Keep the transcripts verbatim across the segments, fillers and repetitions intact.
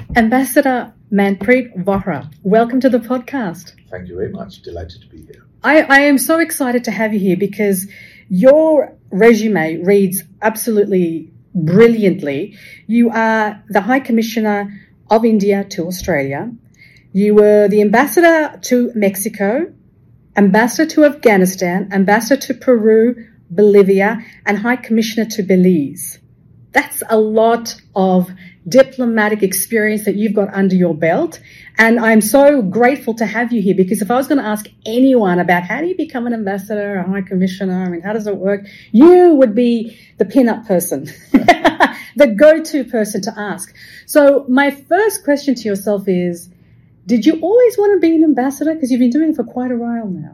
Ambassador Manpreet Vohra, welcome to the podcast. Thank you very much. Delighted to be here. I, I am so excited to have you here because your resume reads absolutely brilliantly. You are the High Commissioner of India to Australia. You were the Ambassador to Mexico, Ambassador to Afghanistan, Ambassador to Peru, Bolivia, and High Commissioner to Belize. That's a lot of diplomatic experience that you've got under your belt. And I'm so grateful to have you here because if I was going to ask anyone about how do you become an ambassador, a high commissioner, I mean, how does it work? You would be the pin-up person, the go-to person to ask. So my first question to yourself is, did you always want to be an ambassador? Because you've been doing it for quite a while now.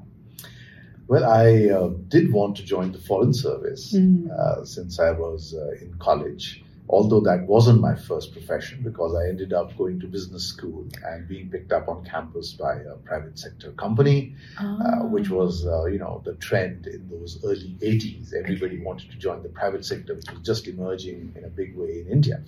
Well, I uh, did want to join the Foreign Service Mm. uh, since I was uh, in college, although that wasn't my first profession because I ended up going to business school and being picked up on campus by a private sector company, Oh. uh, which was, uh, you know, the trend in those early eighties. Everybody wanted to join the private sector, which was just emerging in a big way in India.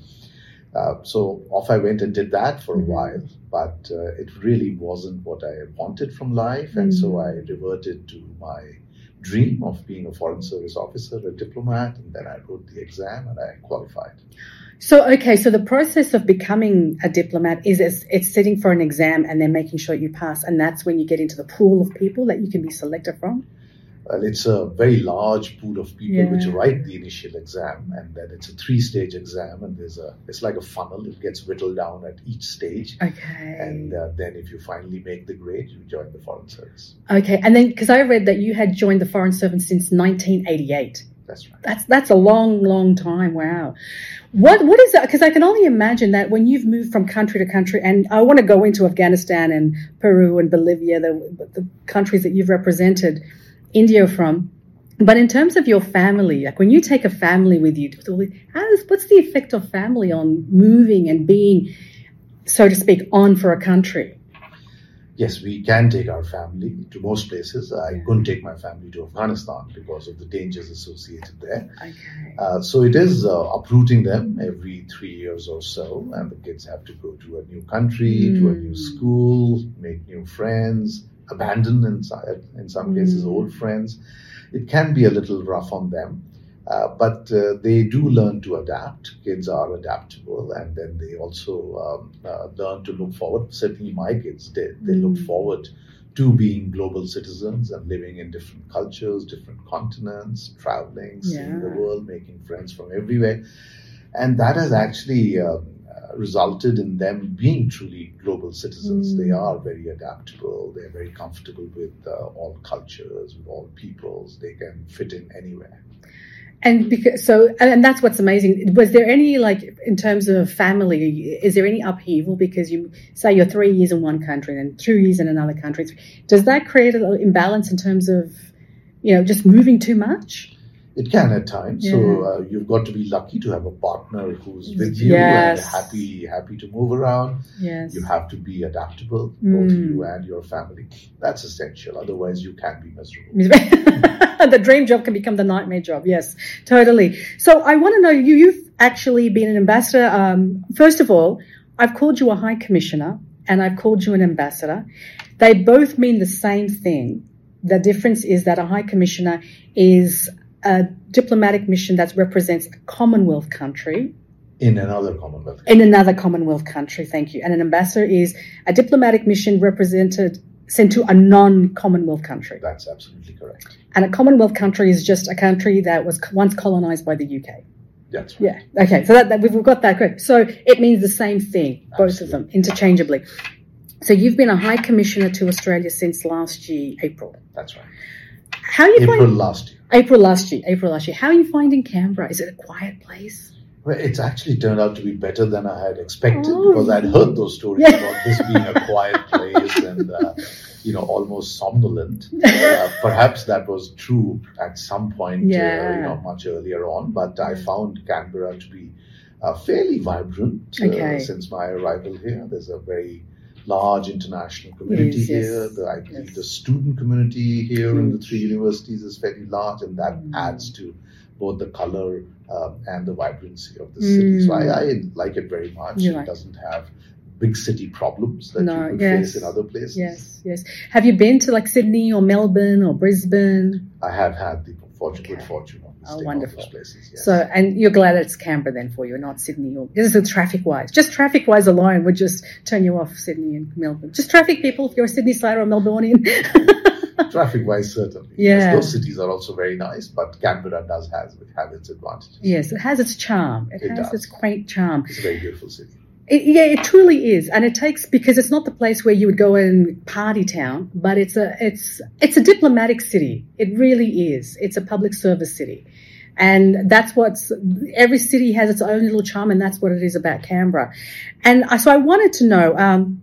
Uh, so off I went and did that for a Mm-hmm. while, but uh, it really wasn't what I wanted from life. And Mm. so I reverted to my dream of being a foreign service officer, a diplomat, and then I wrote the exam and I qualified. So, okay, so the process of becoming a diplomat is it's, it's sitting for an exam and then making sure you pass. And that's when you get into the pool of people that you can be selected from? Well, it's a very large pool of people Yeah. which write the initial exam, and then it's a three-stage exam, and there's a it's like a funnel. It gets whittled down at each stage, Okay. and uh, then if you finally make the grade, you join the Foreign Service. Okay, and then because I read that you had joined the Foreign Service since nineteen eighty-eight. That's right. That's that's a long, long time. Wow. What what is that? Because I can only imagine that when you've moved from country to country, and I want to go into Afghanistan and Peru and Bolivia, the the countries that you've represented India from. But in terms of your family, like when you take a family with you, how does, what's the effect of family on moving and being, so to speak, on for a country? Yes, we can take our family to most places. I Yeah. couldn't take my family to Afghanistan because of the dangers associated there. Okay. Uh, so it is uh, uprooting them every three years or so, and the kids have to go to a new country, to a new Mm. school, make new friends, abandon in, si- in some cases Mm. old friends. It can be a little rough on them, uh, but uh, they do learn to adapt. Kids are adaptable, and then they also um, uh, learn to look forward. Certainly my kids did. They Mm. looked forward to being global citizens and living in different cultures, different continents, traveling, seeing the Yeah. world, making friends from everywhere. And that has actually uh, uh, resulted in them being truly global citizens. Mm. They are very adaptable. They're very comfortable with uh, all cultures, with all peoples. They can fit in anywhere. And because so, and that's what's amazing. Was there any, like, in terms of family, is there any upheaval because you say you're three years in one country and two years in another country? Does that create an imbalance in terms of, you know, just moving too much? It can at times. Yeah. So uh, you've got to be lucky to have a partner who's with you Yes. and happy, happy to move around. Yes. You have to be adaptable, Mm. both you and your family. That's essential. Otherwise, you can be miserable. The dream job can become the nightmare job. Yes, totally. So I want to know, you, you've actually been an ambassador. Um, first of all, I've called you a high commissioner and I've called you an ambassador. They both mean the same thing. The difference is that a high commissioner is a diplomatic mission that represents a Commonwealth country In another Commonwealth. in another Commonwealth country. Thank you. And an ambassador is a diplomatic mission represented sent to a non-Commonwealth country. That's absolutely correct. And a Commonwealth country is just a country that was once colonized by the U K. That's right. Yeah. Okay. So that, that we've got that correct. So it means the same thing, both of them, interchangeably. So you've been a High Commissioner to Australia since last year, April. That's right. How are you April finding last year. April last year? April last year. How are you finding Canberra? Is it a quiet place? Well, it's actually turned out to be better than I had expected Oh. because I'd heard those stories Yeah. about this being a quiet place and, uh, you know, almost somnolent. Uh, perhaps that was true at some point, Yeah. uh, you know, much earlier on. But I found Canberra to be uh, fairly vibrant uh, Okay. since my arrival here. There's a very large international community Yes, yes. here. The, I believe Yes. the student community here in the Huge. three universities is fairly large, and that Mm. adds to both the color um, and the vibrancy of the city. Mm. So I, I like it very much. You it like doesn't have big city problems that No, you would yes. face in other places. Yes, yes. Have you been to like Sydney or Melbourne or Brisbane? I have had the fortune, Okay. good fortune of Oh, visiting all wonderful. those places. Yes. So, and you're glad it's Canberra then for you, not Sydney or this is traffic-wise. Just traffic-wise alone would just turn you off Sydney and Melbourne. Just traffic, people, if you're a Sydney sider or Melbourneian. Traffic-wise, certainly. Yeah. Yes, those cities are also very nice, but Canberra does has, have its advantages. Yes, it has its charm. It, It has does. its quaint charm. It's a very beautiful city. It, yeah, it truly is, and it takes because it's not the place where you would go in party town, but it's a it's it's a diplomatic city. It really is. It's a public service city, and that's what's every city has its own little charm, and that's what it is about Canberra. And I, so I wanted to know. Um,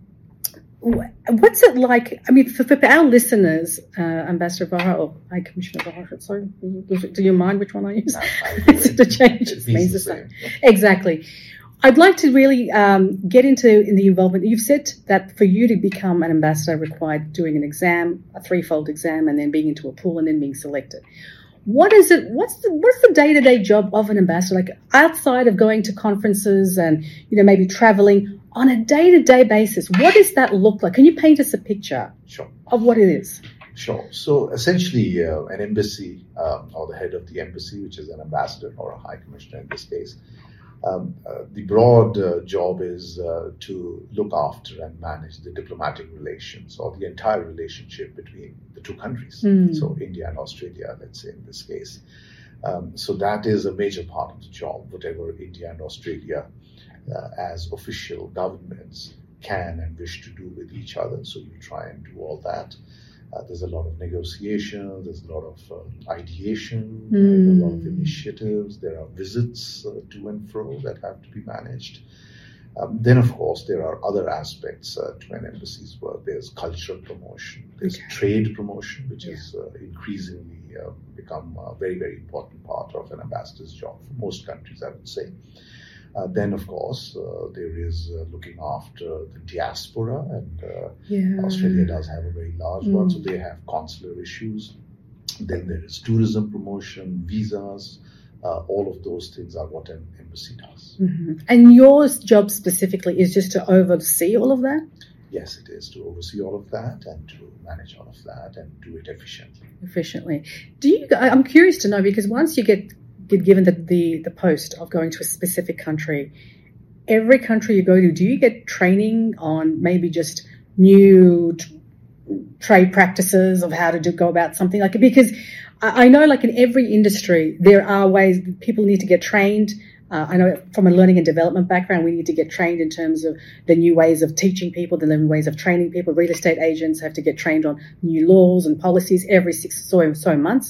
What's it like? I mean, for, for our listeners, uh, Ambassador Vahra or High Commissioner Vahra, sorry, do you mind which one I use? No, I do it. The change It means means the the same. same. Exactly. I'd like to really um, get into in the involvement. You've said that for you to become an ambassador required doing an exam, a threefold exam, and then being into a pool and then being selected. What is it? What's the what's the day to day job of an ambassador? Like outside of going to conferences and you know maybe traveling on a day to day basis, what does that look like? Can you paint us a picture Sure. of what it is? Sure. So essentially, uh, an embassy um, or the head of the embassy, which is an ambassador or a high commissioner in this case, um, uh, the broad uh, job is uh, to look after and manage the diplomatic relations or the entire relationship between the two countries. Mm. So India and Australia, let's say in this case. Um, so that is a major part of the job, whatever India and Australia uh, as official governments can and wish to do with each other. So you try and do all that. Uh, there's a lot of negotiation, there's a lot of uh, ideation, Mm. right? A lot of initiatives, there are visits uh, to and fro that have to be managed. Um, then, of course, there are other aspects uh, to an embassy's work. There's cultural promotion, there's Okay. trade promotion, which Yeah. has uh, increasingly uh, become a very, very important part of an ambassador's job for most countries, I would say. Uh, then, of course, uh, there is uh, looking after the diaspora, and uh, Yeah. Australia does have a very large one, so Mm. they have consular issues. Then there is tourism promotion, visas. Uh, all of those things are what an embassy does. hmm And your job specifically is just to oversee all of that Yes, it is to oversee all of that and to manage all of that and do it efficiently. efficiently. Do you? I- I'm curious to know because once you get get given the, the, the post of going to a specific country, every country you go to, do you get training on maybe just new t- trade practices of how to do, go about something like it? Because I, I know like in every industry, there are ways people need to get trained. Uh, I know from a learning and development background, we need to get trained in terms of the new ways of teaching people, the new ways of training people. Real estate agents have to get trained on new laws and policies every six so, so months.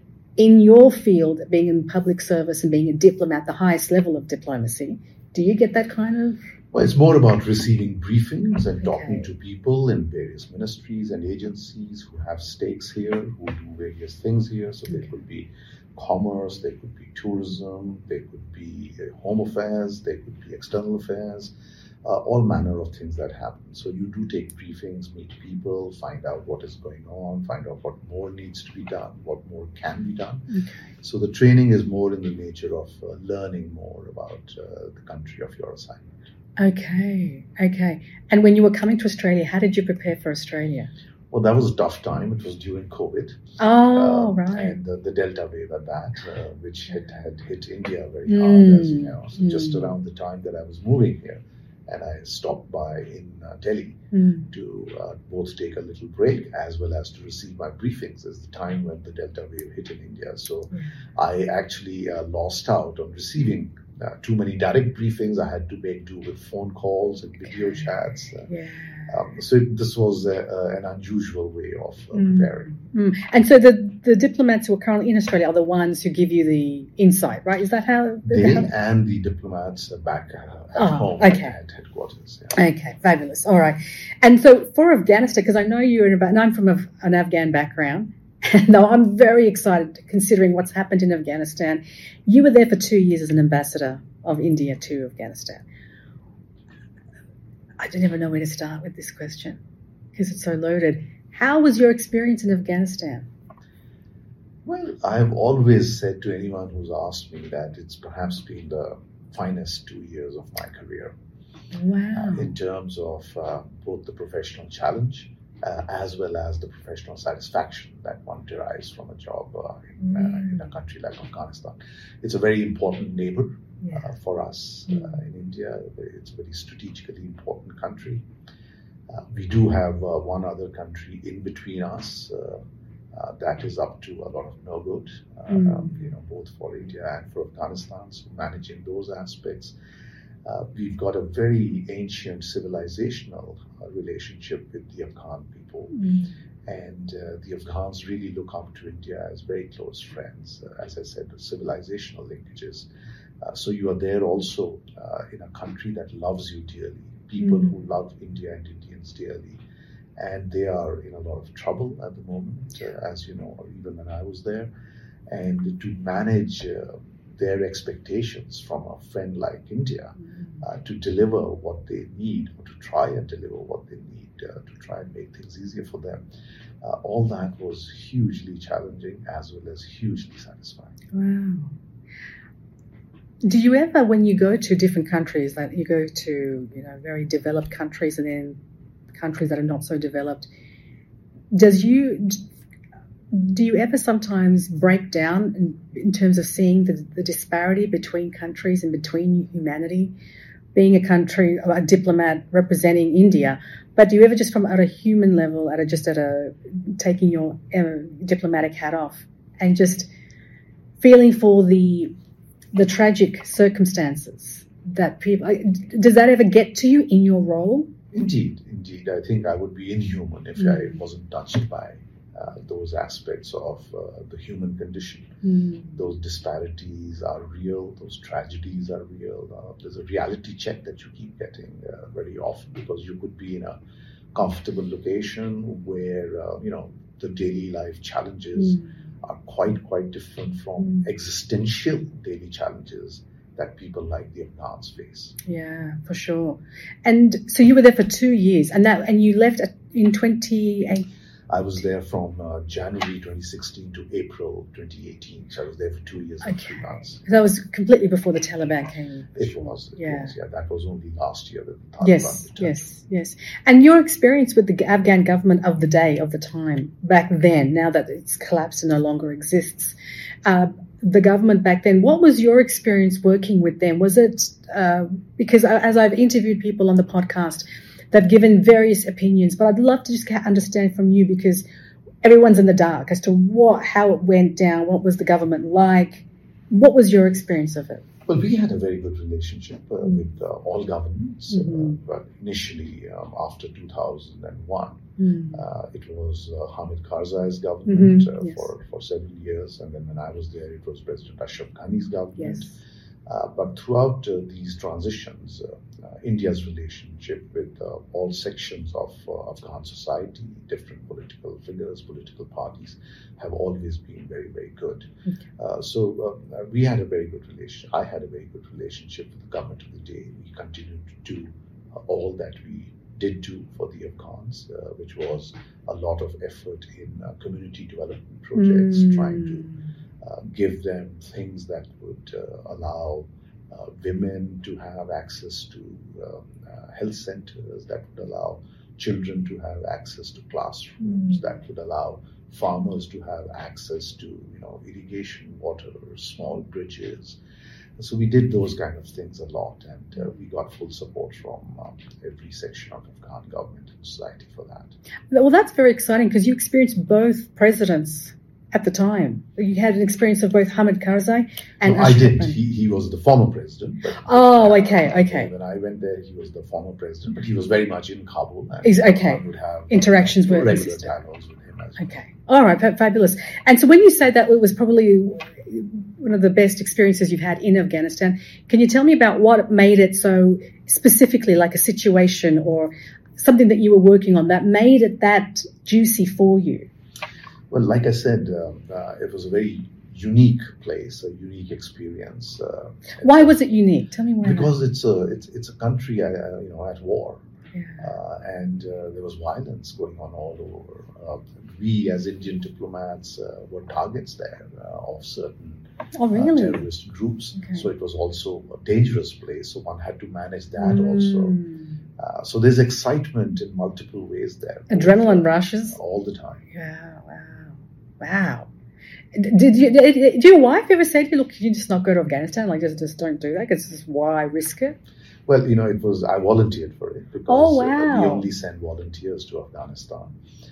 In your field, being in public service and being a diplomat, the highest level of diplomacy, do you get that kind of? Well, it's more about receiving briefings and talking Okay. to people in various ministries and agencies who have stakes here, who do various things here. So there could be commerce, there could be tourism, there could be uh, home affairs, there could be external affairs, uh, all manner of things that happen. So you do take briefings, meet people, find out what is going on, find out what more needs to be done, what more can be done. Okay. So the training is more in the nature of uh, learning more about uh, the country of your assignment. Okay, okay. And when you were coming to Australia, how did you prepare for Australia? Well, that was a tough time. It was during COVID. Oh, Um, right. And the, the Delta wave at that, uh, which had, had hit India very Mm, hard, as you know. So just mm. around the time that I was moving here, and I stopped by in uh, Delhi Mm. to uh, both take a little break as well as to receive my briefings. Is the time when the Delta wave hit in India. So Yeah. I actually uh, lost out on receiving uh, too many direct briefings. I had to make do with phone calls and video chats. Uh, Yeah. um, so it, this was uh, uh, an unusual way of uh, Mm. preparing. Mm. And so the, the diplomats who are currently in Australia are the ones who give you the insight, right? Is that how? They how and the diplomats uh, back uh, at Oh, home okay. at headquarters. Yeah. Okay, fabulous. All right. And so for Afghanistan, because I know you're in about, and I'm from a, an Afghan background, and though I'm very excited considering what's happened in Afghanistan. You were there for two years as an ambassador of India to Afghanistan. I don't even know where to start with this question because it's so loaded. How was your experience in Afghanistan? Well, I've always said to anyone who's asked me that it's perhaps been the finest two years of my career. Wow. Uh, in terms of uh, both the professional challenge uh, as well as the professional satisfaction that one derives from a job uh, in, uh, Mm. in a country like Afghanistan. It's a very important neighbor Yeah. uh, for us Mm. uh, in India. It's a very strategically important country. Uh, we do have uh, one other country in between us uh, uh, that is up to a lot of no good, uh, Mm. um, you know, both for India and for Afghanistan. So managing those aspects. Uh, we've got a very ancient civilizational uh, relationship with the Afghan people. Mm. And uh, the Afghans really look up to India as very close friends. Uh, as I said, the civilizational linkages. Uh, so you are there also uh, in a country that loves you dearly, people Mm. who love India and Indians dearly. And they are in a lot of trouble at the moment, uh, as you know, or even when I was there. And to manage uh, their expectations from a friend like India, uh, to deliver what they need, or to try and deliver what they need, uh, to try and make things easier for them. Uh, all that was hugely challenging as well as hugely satisfying. Wow. Do you ever, when you go to different countries, like you go to, you know, very developed countries and then countries that are not so developed, does you do you ever sometimes break down in, in terms of seeing the, the disparity between countries and between humanity? Being a country, a diplomat representing India, but do you ever just from at a human level, at a just at a taking your uh, diplomatic hat off and just feeling for the the tragic circumstances that people, does that ever get to you in your role? Indeed, indeed. I think I would be inhuman if Mm. I wasn't touched by uh, those aspects of uh, the human condition. Mm. Those disparities are real, those tragedies are real. Uh, there's a reality check that you keep getting uh, very often, because you could be in a comfortable location where, uh, you know, the daily life challenges Mm. are quite, quite different from Mm. existential daily challenges that people like the Afghans face. Yeah, for sure. And so you were there for two years, and that and you left at, in twenty eight. I was there from uh, January twenty sixteen to April twenty eighteen. So I was there for two years and Okay. three months. That was completely before the Taliban came. for It sure. was, it Yeah. was, yeah. That was only last year that the Taliban Yes, returned. yes, yes. And your experience with the Afghan government of the day, of the time, back then, now that it's collapsed and no longer exists, uh, the government back then, what was your experience working with them? Was it, uh, because as I've interviewed people on the podcast, they've given various opinions, but I'd love to just understand from you, because everyone's in the dark as to what, how it went down, what was the government like, what was your experience of it? Well, we had a very good relationship uh, Mm. with uh, all governments. Mhm. Uh, but initially, um, after two thousand one, Mm. uh, it was uh, Hamid Karzai's government Mhm, uh, yes. for, for several years. And then when I was there, it was President Ashraf Ghani's government. Yes. Uh, but throughout uh, these transitions, uh, uh, India's relationship with uh, all sections of uh, Afghan society, different political figures, political parties, have always been very, very good. Okay. Uh, so uh, we had a very good relationship. I had a very good relationship with the government of the day. We continued to do uh, all that we did do for the Afghans, uh, which was a lot of effort in uh, community development projects, Mm. trying to Uh, give them things that would uh, allow uh, women to have access to um, uh, health centers, that would allow children to have access to classrooms, Mm. that would allow farmers to have access to, you know, irrigation water, small bridges. So we did those kind of things a lot, and uh, we got full support from um, every section of Afghan government and society for that. Well, that's very exciting, because you experienced both presidents at the time. You had an experience of both Hamid Karzai and No, I Ashraf didn't. Ghani. He, he was the former president. But, Oh, okay, okay. When I went there, he was the former president, but he was very much in Kabul. And Is- okay. I would have Interactions were regular consistent. dialogues with him as well. Okay. All right. fa- Fabulous. And so when you say that it was probably one of the best experiences you've had in Afghanistan, can you tell me about what made it so specifically, like a situation or something that you were working on that made it that juicy for you? Well, like I said, uh, uh, it was a very unique place, a unique experience. Uh, Why was it unique? Tell me why. Because it's a it's it's a country, uh, you know, at war. Yeah. Uh, and uh, there was violence going on all over. Uh, we, as Indian diplomats, uh, were targets there uh, of certain oh, really? uh, terrorist groups. Okay. So it was also a dangerous place. So one had to manage that mm. also. Uh, so there's excitement in multiple ways there. Adrenaline rushes all the time. Yeah. Wow. Wow. Did you? Did, did your wife ever say to you, "Look, can you just not go to Afghanistan? Like, just just don't do that. Because this is why risk it." Well, you know, it was I volunteered for it because oh, wow. uh, we only send volunteers to Afghanistan,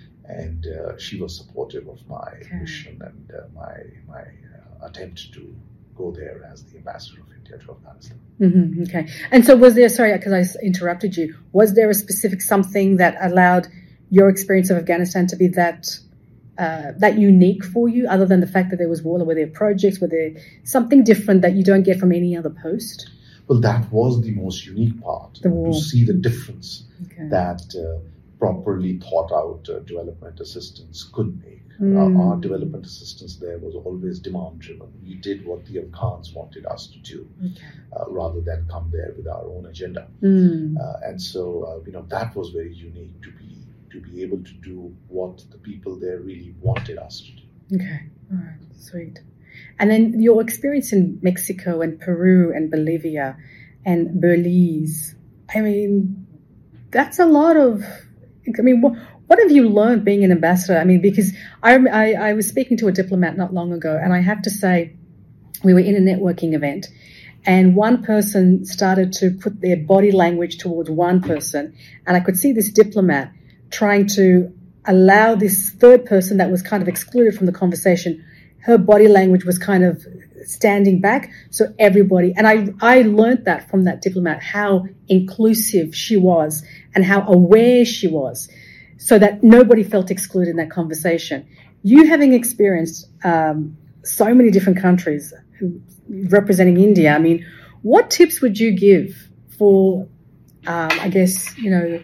and uh, she was supportive of my okay. mission and uh, my my uh, attempt to go there as the ambassador of India to Afghanistan. Mm-hmm. Okay, and so was there? Sorry, because I interrupted you. Was there a specific something that allowed your experience of Afghanistan to be that uh, that unique for you, other than the fact that there was war? Were there projects? Were there something different that you don't get from any other post? Well, that was the most unique part, the war. To see the difference okay. that uh, properly thought out uh, development assistance could make. Mm. Uh, our development assistance there was always demand driven. We did what the Afghans wanted us to do, okay. uh, rather than come there with our own agenda. Mm. Uh, and so, uh, you know, that was very unique to be to be able to do what the people there really wanted us to do. Okay, all right, sweet. And then your experience in Mexico and Peru and Bolivia and Belize, I mean, that's a lot of, I mean, what, what have you learned being an ambassador? I mean, because I, I, I was speaking to a diplomat not long ago, and I have to say, we were in a networking event, and one person started to put their body language towards one person, and I could see this diplomat trying to allow this third person that was kind of excluded from the conversation. Her body language was kind of standing back, so everybody, and I, I learned that from that diplomat, how inclusive she was and how aware she was, so that nobody felt excluded in that conversation. You having experienced um, so many different countries representing India, I mean, what tips would you give for, um, I guess, you know,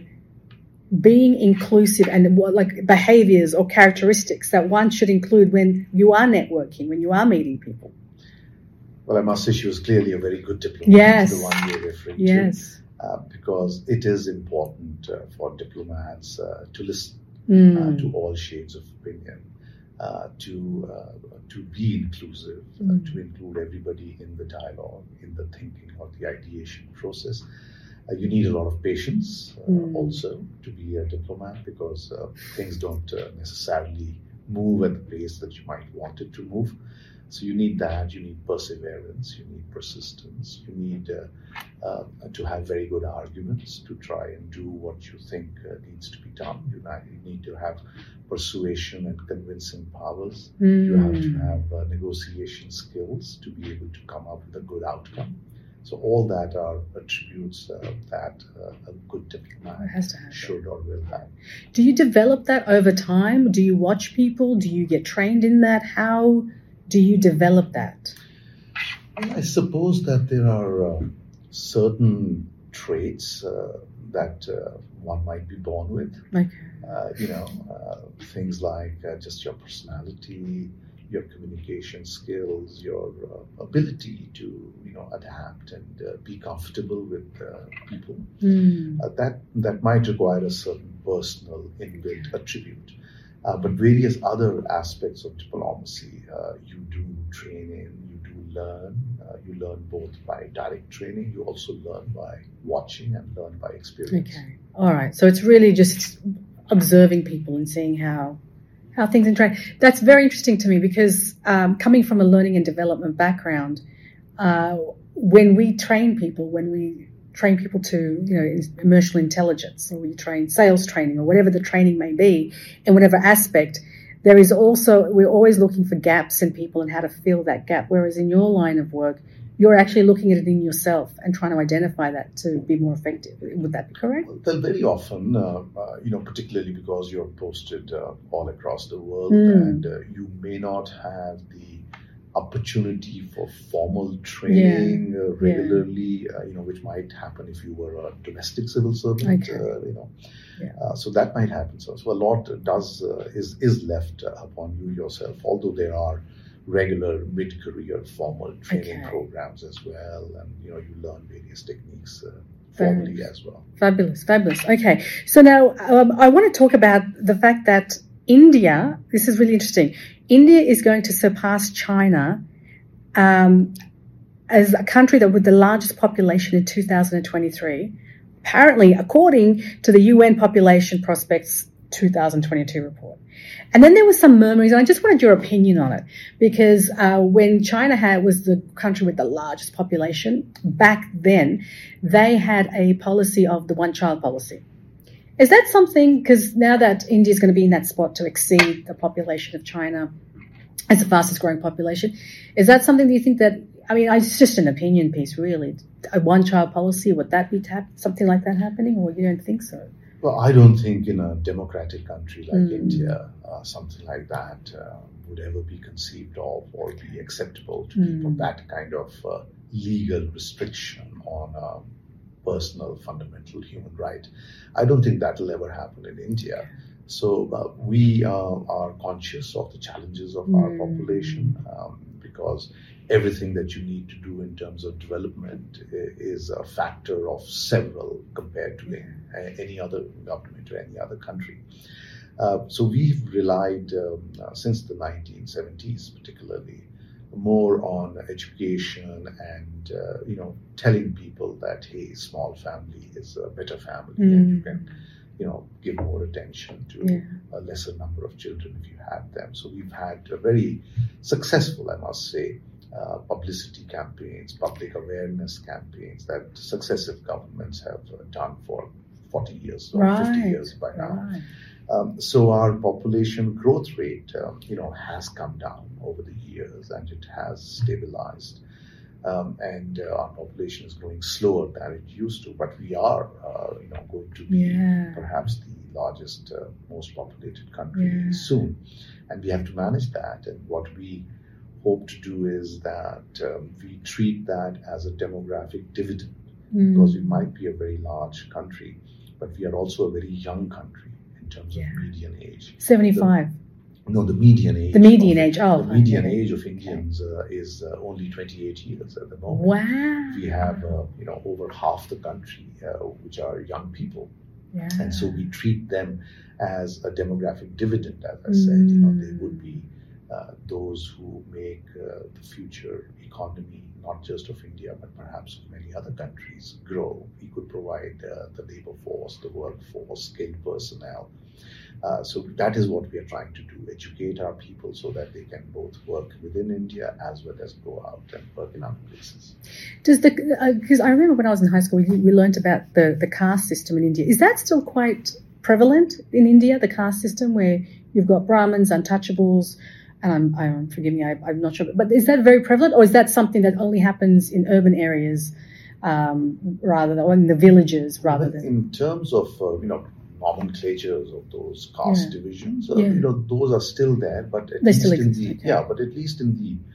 being inclusive and what, like, behaviors or characteristics that one should include when you are networking, when you are meeting people? Well, I must say she was clearly a very good diplomat, yes. the one you're referring yes. to, uh, because it is important uh, for diplomats uh, to listen mm. uh, to all shades of opinion, uh, to uh, to be inclusive, mm. uh, to include everybody in the dialogue, in the thinking or the ideation process. Uh, you need a lot of patience uh, mm. also to be a diplomat, because uh, things don't uh, necessarily move at the pace that you might want it to move. So you need that, you need perseverance, you need persistence, you need uh, uh, to have very good arguments to try and do what you think uh, needs to be done. You, you need to have persuasion and convincing powers. Mm. You have to have uh, negotiation skills to be able to come up with a good outcome. So all that are attributes uh, that uh, a good diplomat should or will have. Do you develop that over time? Do you watch people? Do you get trained in that? How do you develop that? I suppose that there are uh, certain traits uh, that uh, one might be born with. Okay. Uh, you know, uh, things like uh, just your personality, your communication skills, your uh, ability to, you know, adapt and uh, be comfortable with uh, people. Mm. Uh, that that might require a certain personal inbuilt attribute. Uh, but various other aspects of diplomacy, uh, you do train in, you do learn. Uh, you learn both by direct training. You also learn by watching and learn by experience. Okay. All right. So it's really just observing people and seeing how how things interact. That's very interesting to me, because um, coming from a learning and development background, uh, when we train people, when we train people to, you know, emotional intelligence, or we train sales training, or whatever the training may be, in whatever aspect, there is also, we're always looking for gaps in people and how to fill that gap. Whereas in your line of work, you're actually looking at it in yourself and trying to identify that to be more effective. Would that be correct? Well, very often, uh, uh, you know, particularly because you're posted uh, all across the world, mm. and uh, you may not have the opportunity for formal training yeah. uh, regularly, yeah. uh, you know, which might happen if you were a domestic civil servant, okay. uh, you know. Yeah. Uh, so that might happen. So, so a lot does uh, is is left uh, upon you yourself, although there are regular mid-career formal training okay. programs as well, and you know, you learn various techniques uh, formally as well. Fabulous, fabulous. Okay, so now um, I want to talk about the fact that India, this is really interesting, India is going to surpass China um, as a country that with the largest population in two thousand twenty-three, apparently according to the U N Population Prospects two thousand twenty-two report. And then there was some murmurings, and I just wanted your opinion on it, because uh, when China had was the country with the largest population, back then they had a policy of the one-child policy. Is that something, because now that India is going to be in that spot to exceed the population of China as the fastest growing population, is that something that you think that, I mean, it's just an opinion piece, really. A one-child policy, would that be tap- something like that happening, or you don't think so? Well, I don't think in a democratic country like Mm. India, uh, something like that uh, would ever be conceived of or be acceptable to Mm. people, that kind of uh, legal restriction on a personal, fundamental human right. I don't think that will ever happen in India. So uh, we uh, are conscious of the challenges of our Mm. population um, because everything that you need to do in terms of development is a factor of several compared to any other government or any other country. Uh, so we've relied, um, uh, since the nineteen seventies particularly, more on education and, uh, you know, telling people that, hey, small family is a better family Mm. and you can, you know, give more attention to Yeah. a lesser number of children if you had them. So we've had a very successful, I must say, Uh, publicity campaigns, public awareness campaigns that successive governments have uh, done for forty years or Right, fifty years by now. right. Um, so our population growth rate, um, you know, has come down over the years and it has stabilized. Um, and uh, our population is growing slower than it used to, but we are, uh, you know, going to be Yeah. perhaps the largest, uh, most populated country Yeah. soon, and we have to manage that. And what we hope to do is that um, we treat that as a demographic dividend, Mm. because we might be a very large country, but we are also a very young country in terms Yeah. of median age. seventy-five. The, no, the median age. The median of, age, oh. The median okay. age of Indians uh, is uh, only twenty-eight years at the moment. Wow. We have, uh, you know, over half the country, uh, which are young people. Yeah. And so we treat them as a demographic dividend, as I said. You know, they would be uh, those who make uh, the future economy, not just of India, but perhaps of many other countries, grow. We could provide uh, the labor force, the workforce, skilled personnel. Uh, so that is what we are trying to do, educate our people so that they can both work within India as well as go out and work in other places. Does the because uh, I remember when I was in high school, we, we learned about the, the caste system in India. Is that still quite prevalent in India, the caste system, where you've got Brahmins, untouchables, and I'm, I'm forgive me, I, I'm not sure, but is that very prevalent, or is that something that only happens in urban areas um, rather than or in the villages rather than? In terms of uh, you know nomenclatures of those caste Yeah. divisions, uh, Yeah. you know those are still there, but at They least still in exist, the okay. yeah, but at least in the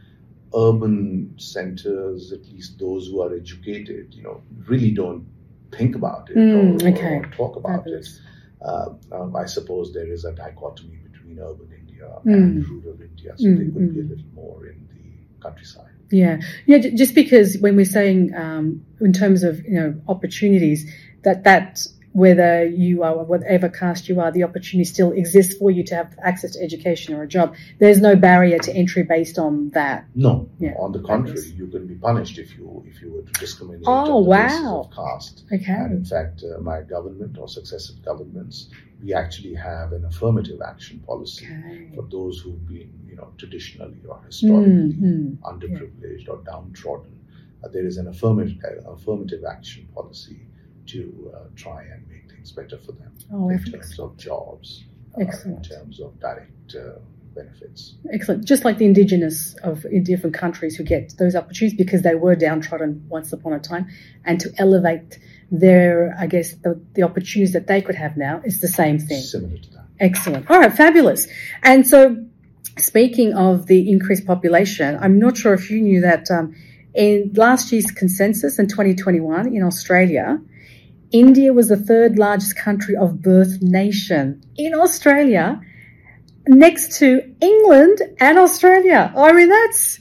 urban centers, at least those who are educated, you know, really don't think about it Mm, or, okay. or talk about Fabulous. it. Uh, um, I suppose there is a dichotomy between urban India Mm. and rural India, so Mm, they could be a mm. little more in the countryside. Yeah, yeah. j- Just because when we're saying um, in terms of you know opportunities, that that whether you are whatever caste you are, the opportunity still exists for you to have access to education or a job. There's no barrier to entry based on that. No, Yeah, on the contrary, fabulous. you can be punished if you if you were to discriminate Oh, on the basis wow. of caste. Okay. And in fact, uh, my government or successive governments, we actually have an affirmative action policy Okay. for those who've been, you know, traditionally or historically Mm, mm, underprivileged or downtrodden. Uh, there is an affirmative affirmative action policy to uh, try and make things better for them Oh, in excellent. terms of jobs, uh, Excellent. in terms of direct uh, benefits. Excellent. Just like the indigenous of in different countries who get those opportunities because they were downtrodden once upon a time, and to elevate their, I guess, the, the opportunities that they could have now is the same thing. Similar to that. Excellent. All right, fabulous. And so, speaking of the increased population, I'm not sure if you knew that um, in last year's census in twenty twenty-one in Australia, India was the third largest country of birth nation in Australia, next to England and Australia. I mean, that's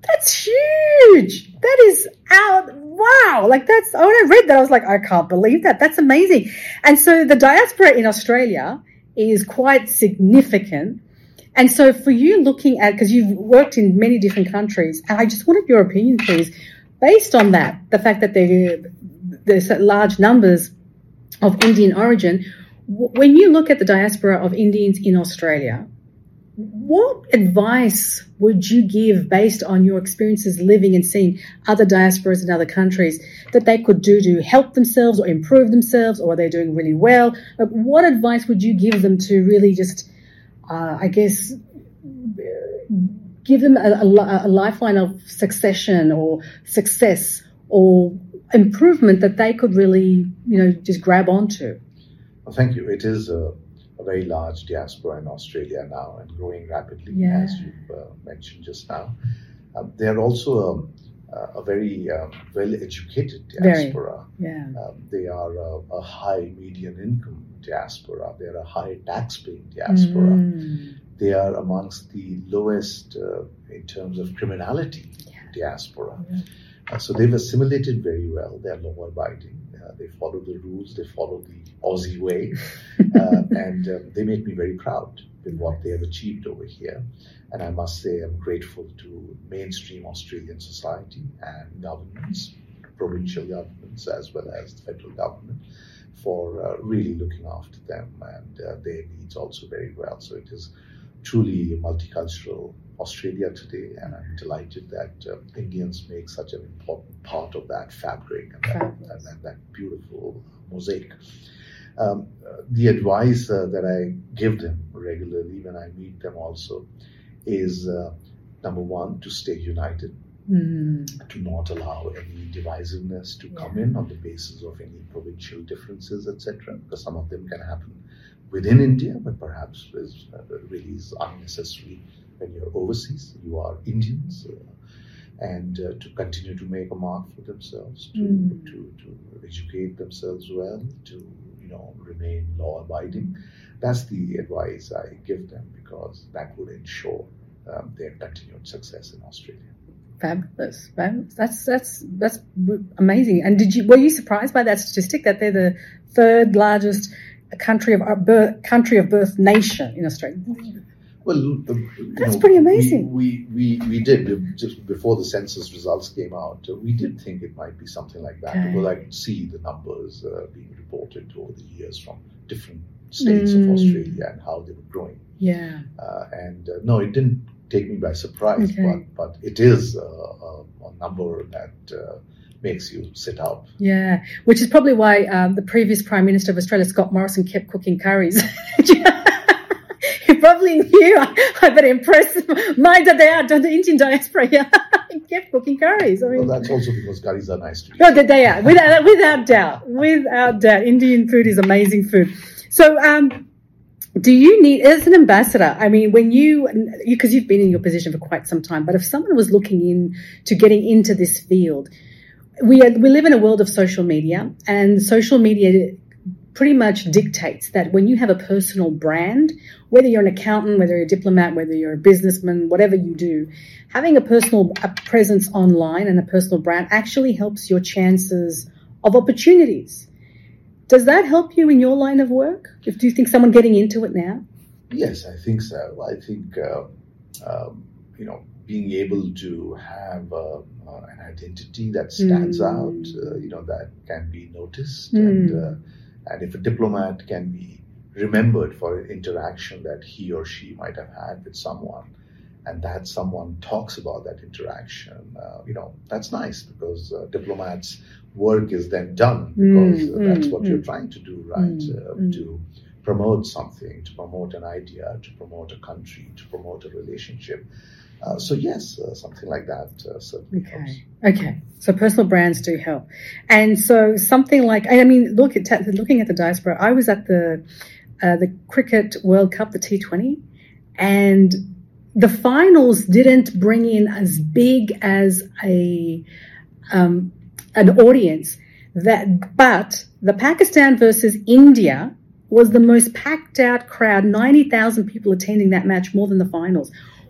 That's huge. That is out. Wow. Like that's, when I read that, I was like, I can't believe that. That's amazing. And so the diaspora in Australia is quite significant. And so for you looking at, because you've worked in many different countries, and I just wanted your opinion, please, based on that, the fact that there, there's large numbers of Indian origin, when you look at the diaspora of Indians in Australia, what advice would you give based on your experiences living and seeing other diasporas in other countries that they could do to help themselves or improve themselves, or are they doing really well? Like, what advice would you give them to really just, uh, I guess, give them a, a, a lifeline of succession or success or improvement that they could really, you know, just grab onto? Well, thank you. It is a a very large diaspora in Australia now and growing rapidly, yeah. as you've uh, mentioned just now. Um, they're also a, a very uh, well-educated diaspora. Very. Yeah. Um, they are a, a high median income diaspora. They're a high tax-paying diaspora. Mm. They are amongst the lowest uh, in terms of criminality yeah. diaspora. Yeah. Uh, so they've assimilated very well. They're law-abiding. Uh, they follow the rules. They follow the Aussie way. uh, and uh, they make me very proud with what they have achieved over here. And I must say I'm grateful to mainstream Australian society and governments, provincial governments as well as the federal government, for uh, really looking after them and uh, their needs also very well. So it is truly a multicultural Australia today, and I'm delighted that uh, Indians make such an important part of that fabric and that, and, and that beautiful mosaic. Um, uh, the advice uh, that I give them regularly when I meet them also is, uh, number one, to stay united, mm. to not allow any divisiveness to yeah. come in on the basis of any provincial differences, et cetera, because some of them can happen within India, but perhaps is, uh, really is unnecessary when you're overseas. You are Indians, uh, and uh, to continue to make a mark for themselves, to, mm. to to educate themselves well, to you know remain law-abiding. That's the advice I give them, because that would ensure um, their continued success in Australia. Fabulous, fabulous. That's that's that's amazing. And did you were you surprised by that statistic that they're the third largest country of birth, country of birth nation in Australia? Well, uh, that's know, pretty amazing. We, we we we did just before the census results came out. Uh, we did think it might be something like that, okay. because I could see the numbers uh, being reported over the years from different states mm. of Australia and how they were growing. Yeah. Uh, and uh, no, it didn't take me by surprise, okay. but but it is uh, a, a number that uh, makes you sit up. Yeah, which is probably why um, the previous Prime Minister of Australia, Scott Morrison, kept cooking curries. He probably knew I, I better impress my dad, the Indian diaspora. Yeah, he kept cooking curries. I mean, well, that's also because curries are nice to eat. No, they are, without, without doubt. Without doubt. Indian food is amazing food. So, um, do you need, as an ambassador, I mean, when you, because you've been in your position for quite some time, but if someone was looking in to getting into this field, we are, we live in a world of social media, and social media pretty much dictates that when you have a personal brand, whether you're an accountant, whether you're a diplomat, whether you're a businessman, whatever you do, having a personal a presence online and a personal brand actually helps your chances of opportunities. Does that help you in your line of work? If do you think someone getting into it now? Yes, I think so. I think, uh, um, you know, being able to have uh, uh, an identity that stands mm. out, uh, you know, that can be noticed. Mm. And, uh, and if a diplomat can be remembered for an interaction that he or she might have had with someone, and that someone talks about that interaction, uh, you know, that's nice, because uh, diplomats' work is then done, because mm, uh, that's mm, what mm, you're trying to do, right? Mm, uh, mm. To promote something, to promote an idea, to promote a country, to promote a relationship. Uh, so yes, uh, something like that uh, certainly okay. helps. Okay, so personal brands do help, and so something like I mean, look at looking at the diaspora. I was at the uh, the Cricket World Cup, the T twenty, and the finals didn't bring in as big as a um, an audience that, but the Pakistan versus India was the most packed out crowd, ninety thousand people attending that match, more than the finals.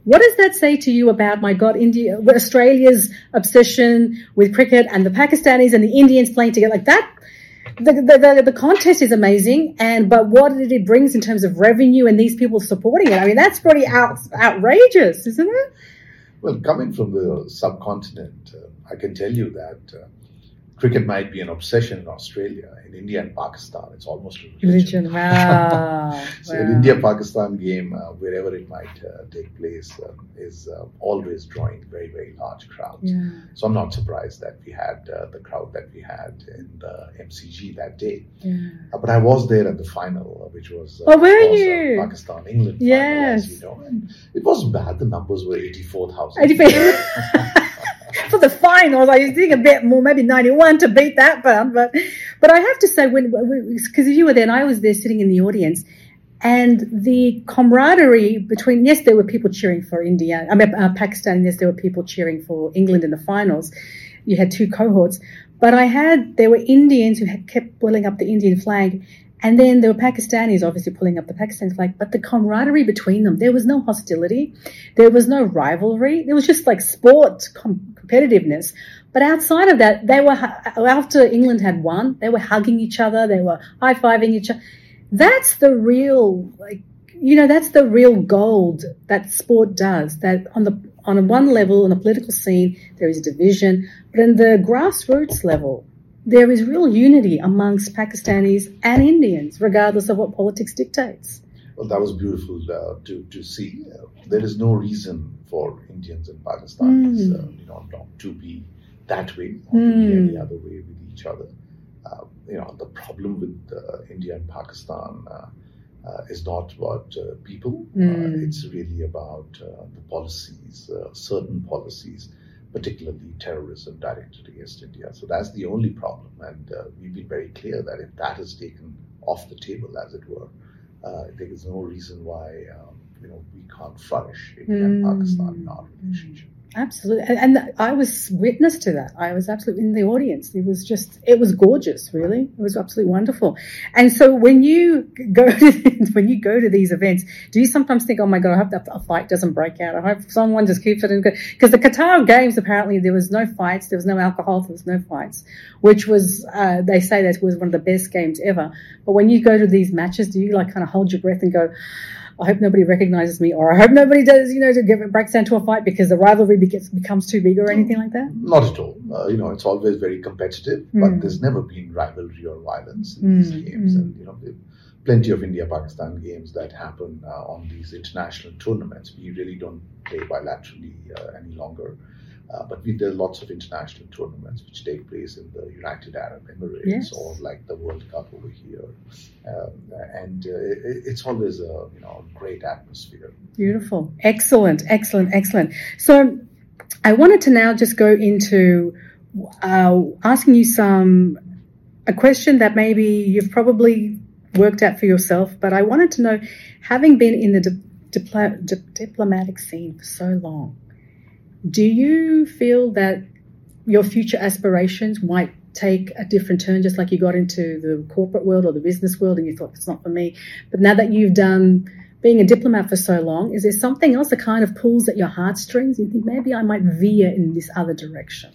What does that say to you about, my God, India, Australia's obsession with cricket and the Pakistanis and the Indians playing together like that? The, the, the, the contest is amazing, and but what it brings in terms of revenue and these people supporting it, I mean, that's pretty out, outrageous, isn't it? Well, coming from the subcontinent, uh, I can tell you that uh, cricket might be an obsession in Australia. In India and Pakistan, it's almost a religion. Religion, wow. So wow. an India-Pakistan game, uh, wherever it might uh, take place, uh, is uh, always drawing very, very large crowds. Yeah. So I'm not surprised that we had uh, the crowd that we had in the M C G that day. Yeah. Uh, but I was there at the final, uh, which was uh, Oh, were was, you? Uh, Pakistan-England Yes. final, as you know. And it wasn't bad. The numbers were eighty-four thousand. For the finals, I think a bit more, maybe ninety-one to beat that, but but, but I have to say, when because you were there and I was there sitting in the audience, and the camaraderie between, yes, there were people cheering for India, I mean uh, Pakistan, yes, there were people cheering for England in the finals. You had two cohorts, but I had there were Indians who had kept pulling up the Indian flag. And then there were Pakistanis obviously pulling up the Pakistan flag, but the camaraderie between them, there was no hostility, there was no rivalry, there was just like sport com- competitiveness. But outside of that, they were, after England had won, they were hugging each other, they were high-fiving each other. That's the real, like, you know, that's the real gold that sport does, that on the, on one level, on the political scene, there is division, but in the grassroots level, there is real unity amongst Pakistanis and Indians, regardless of what politics dictates. Well, that was beautiful uh, to to see. Uh, there is no reason for Indians and Pakistanis, mm. uh, you know, not to be that way or mm. to be any other way with each other. Uh, you know, the problem with uh, India and Pakistan uh, uh, is not about uh, people. Mm. Uh, it's really about uh, the policies, uh, certain policies, particularly terrorism directed against India. So that's the only problem. And uh, we've been very clear that if that is taken off the table, as it were, uh, there is no reason why um, you know we can't flourish India mm. and Pakistan in our relationship. Absolutely. And, and I was witness to that. I was absolutely in the audience. It was just, it was gorgeous, really. It was absolutely wonderful. And so when you go to, when you go to these events, do you sometimes think, oh my God, I hope that a fight doesn't break out. I hope someone just keeps it in good. Because the Qatar Games, apparently there was no fights, there was no alcohol, there was no fights, which was, uh, they say that was one of the best games ever. But when you go to these matches, do you like kind of hold your breath and go, I hope nobody recognizes me, or I hope nobody does, you know, to give it breaks down to a fight because the rivalry gets, becomes too big or anything like that? Not at all. Uh, you know, it's always very competitive, mm. but there's never been rivalry or violence in mm. these games. Mm. And, you know, there are plenty of India-Pakistan games that happen uh, on these international tournaments. We really don't play bilaterally uh, any longer. Uh, but we, there are lots of international tournaments which take place in the United Arab Emirates, yes. or like the World Cup over here, um, and uh, it, it's always a you know great atmosphere. Beautiful, excellent, excellent, excellent. So, I wanted to now just go into uh, asking you some a question that maybe you've probably worked out for yourself, but I wanted to know, having been in the di- dipl- di- diplomatic scene for so long, do you feel that your future aspirations might take a different turn, just like you got into the corporate world or the business world and you thought, it's not for me? But now that you've done being a diplomat for so long, is there something else that kind of pulls at your heartstrings? You think maybe I might veer in this other direction?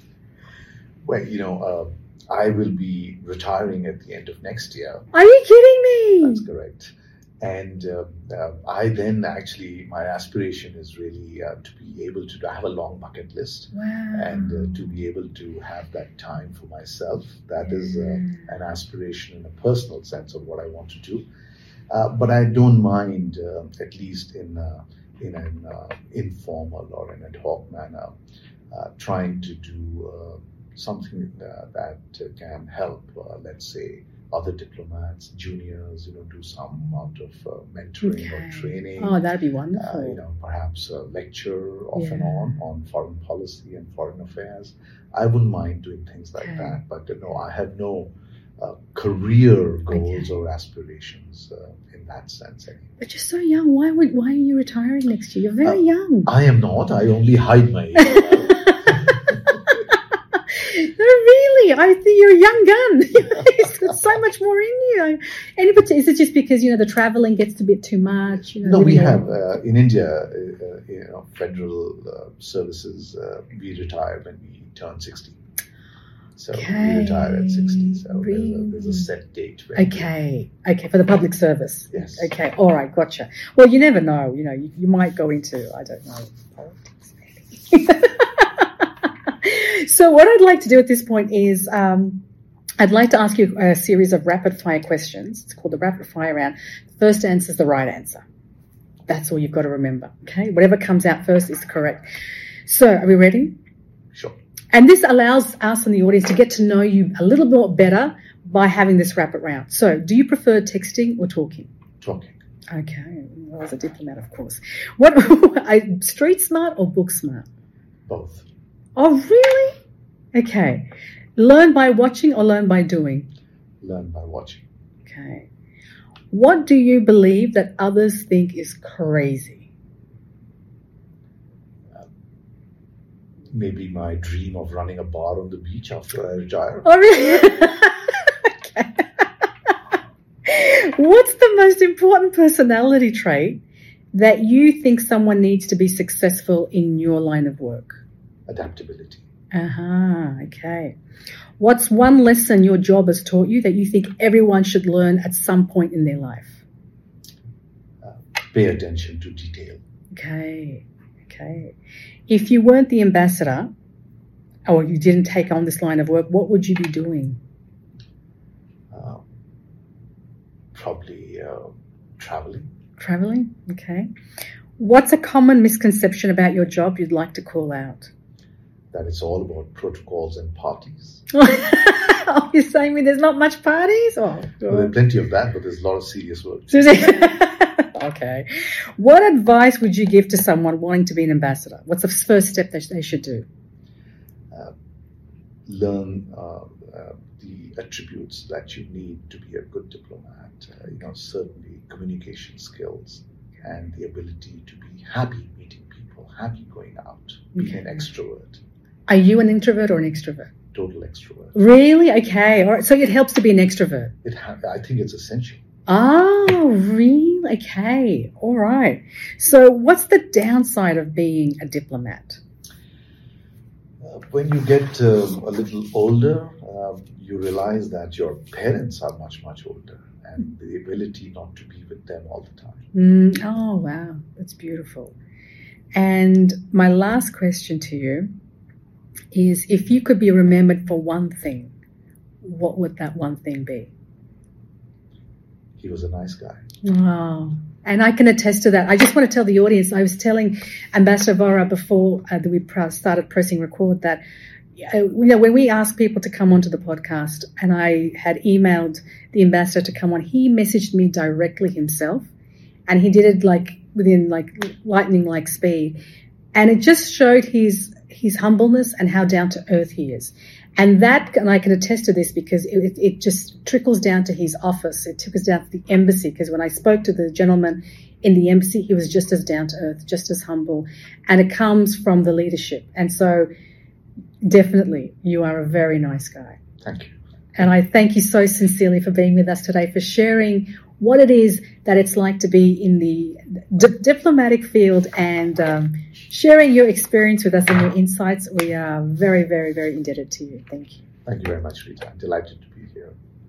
Well, you know, uh, I will be retiring at the end of next year. Are you kidding me? That's correct. And uh, uh, I then actually, my aspiration is really uh, to be able to, to have a long bucket list. Wow. And uh, to be able to have that time for myself. That is uh, an aspiration in a personal sense of what I want to do. Uh, but I don't mind, uh, at least in, uh, in an uh, informal or an ad hoc manner, uh, trying to do uh, something uh, that uh, can help, uh, let's say, other diplomats, juniors, you know, do some amount of uh, mentoring okay. or training. Oh, that'd be wonderful. Uh, you know, perhaps a lecture off yeah. and on on foreign policy and foreign affairs. I wouldn't mind doing things like okay. that, but you know, I have no uh, career goals okay. or aspirations uh, in that sense. Anyway. But you're so young. Why would? Why are you retiring next year? You're very uh, young. I am not. I only hide my age. No, really. I think you're a young gun. It's got so much more in you. Any, is it just because, you know, the traveling gets a bit too much? You know, no, we more? have, uh, in India, uh, you know, federal uh, services, uh, we retire when we turn sixty. So okay. we retire at sixty. So really? there's, a, there's a set date. Okay. We... Okay. For the public service. Yes. Okay. All right. Gotcha. Well, you never know. You know, you, you might go into, I don't know, politics maybe. So what I'd like to do at this point is um, I'd like to ask you a series of rapid fire questions. It's called the rapid fire round. The first answer is the right answer. That's all you've got to remember. Okay. Whatever comes out first is correct. So are we ready? Sure. And this allows us and the audience to get to know you a little more better by having this rapid round. So, do you prefer texting or talking? Talking. Okay. Well, as a diplomat, of course. What, street smart or book smart? Both. Oh, really? Okay. Learn by watching or learn by doing? Learn by watching. Okay. What do you believe that others think is crazy? Maybe my dream of running a bar on the beach after I retire. Oh, really? Okay. What's the most important personality trait that you think someone needs to be successful in your line of work? Adaptability. Uh-huh, okay. What's one lesson your job has taught you that you think everyone should learn at some point in their life? Uh, pay attention to detail. Okay, okay. If you weren't the ambassador or you didn't take on this line of work, what would you be doing? Uh, probably uh, traveling. Traveling, okay. What's a common misconception about your job you'd like to call out? That it's all about protocols and parties. Oh, you're saying me there's not much parties? Oh, well, there's plenty of that, but there's a lot of serious work. Okay. What advice would you give to someone wanting to be an ambassador? What's the first step that they should do? Uh, learn uh, uh, the attributes that you need to be a good diplomat. Uh, you know, certainly communication skills and the ability to be happy meeting people, happy going out, being Okay. an extrovert. Are you an introvert or an extrovert? Total extrovert. Really? Okay. All right. So it helps to be an extrovert. It ha- I think it's essential. Oh, really? Okay. All right. So what's the downside of being a diplomat? Uh, when you get uh, a little older, uh, you realize that your parents are much, much older, and the ability not to be with them all the time. Mm, oh, wow. That's beautiful. And my last question to you is, if you could be remembered for one thing, what would that one thing be? He was a nice guy. Wow. And I can attest to that. I just want to tell the audience, I was telling Ambassador Vora before uh, that we started pressing record that, uh, you know, when we asked people to come onto the podcast and I had emailed the ambassador to come on, he messaged me directly himself, and he did it like within like lightning like speed. And it just showed his his humbleness and how down to earth he is. And that, and I can attest to this because it, it just trickles down to his office. It trickles down to the embassy, because when I spoke to the gentleman in the embassy, he was just as down to earth, just as humble. And it comes from the leadership. And so definitely you are a very nice guy. Thank you. And I thank you so sincerely for being with us today, for sharing what it is that it's like to be in the d- diplomatic field and um, sharing your experience with us and your insights. We are very, very, very indebted to you. Thank you. Thank you very much, Rita. I'm delighted to be here.